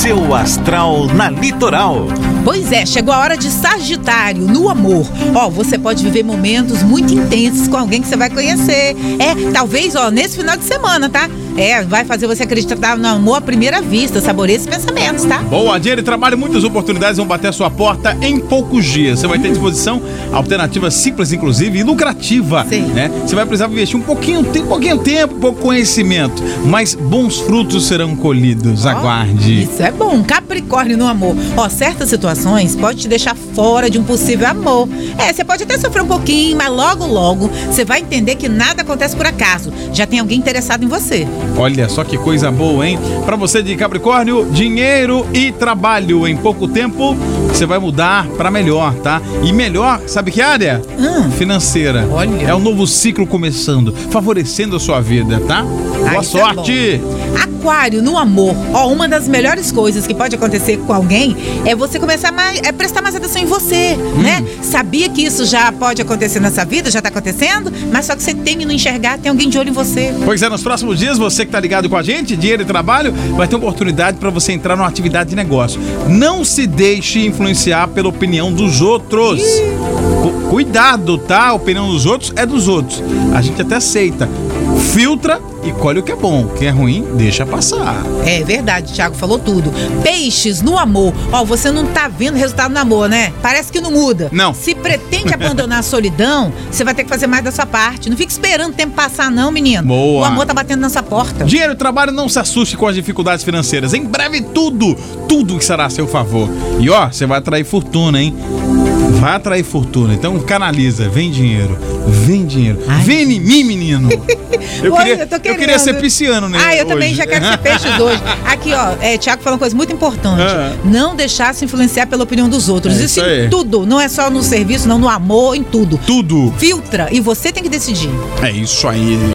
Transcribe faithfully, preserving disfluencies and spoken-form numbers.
seu astral na Litoral. Pois é, chegou a hora de Sagitário, no amor. Ó, você pode viver momentos muito intensos com alguém que você vai conhecer. É, talvez, ó, nesse final de semana, tá? É, vai fazer você acreditar no amor à primeira vista. Saboreie esses pensamentos, tá? Boa, dinheiro e trabalho, muitas oportunidades vão bater a sua porta em poucos dias. Você vai ter à disposição alternativa simples, inclusive, e lucrativa. Sim. Né? Você vai precisar investir um pouquinho, tem pouquinho tempo, pouco conhecimento, mas bons frutos serão colhidos. Ó, aguarde. Isso é bom. Capricórnio no amor. Ó, certas situações pode te deixar fora de um possível amor. É, você pode até sofrer um pouquinho, mas logo, logo, você vai entender que nada acontece por acaso. Já tem alguém interessado em você. Olha só que coisa boa, hein? Pra você de Capricórnio, dinheiro e trabalho. Em pouco tempo, você vai mudar pra melhor, tá? E melhor, sabe que área? Hum. Financeira. Olha. É um novo ciclo começando, favorecendo a sua vida, tá? Ah, Boa isso é sorte! Aquário no amor. Ó, uma das melhores coisas que pode acontecer com alguém é você começar a mais, é prestar mais atenção em você, Hum. né? Sabia que isso já pode acontecer nessa vida, já tá acontecendo, mas só que você tem que não enxergar, tem alguém de olho em você. Pois é, nos próximos dias, você que tá ligado com a gente, dinheiro e trabalho, vai ter oportunidade para você entrar numa atividade de negócio. Não se deixe influenciar pela opinião dos outros. Cu- Cuidado, tá? A opinião dos outros é dos outros. A gente até aceita. Filtra e colhe o que é bom. O que é ruim, deixa passar. É verdade, o Thiago falou tudo. Peixes no amor. Ó, você não tá vendo o resultado no amor, né? Parece que não muda. Não. Se pretende abandonar a solidão, você vai ter que fazer mais da sua parte. Não fica esperando o tempo passar, não, menino. Boa. O amor tá batendo na sua porta. Dinheiro e trabalho, não se assuste com as dificuldades financeiras. Em breve, tudo, tudo será a seu favor. E ó, você vai atrair fortuna, hein? Vai atrair fortuna. Então canaliza. Vem dinheiro. Vem dinheiro. Ai. Vem em mim, menino. Eu, Oi, queria, eu tô eu queria querendo. ser pisciano, né? Ah, eu também hoje. já quero ser peixes hoje. Aqui, ó, é, Thiago falou uma coisa muito importante. Ah. Não deixar se influenciar pela opinião dos outros. É Isso isso aí. em tudo. Não é só no serviço, não, no amor, em tudo. Tudo. Filtra e você tem que decidir. É isso aí.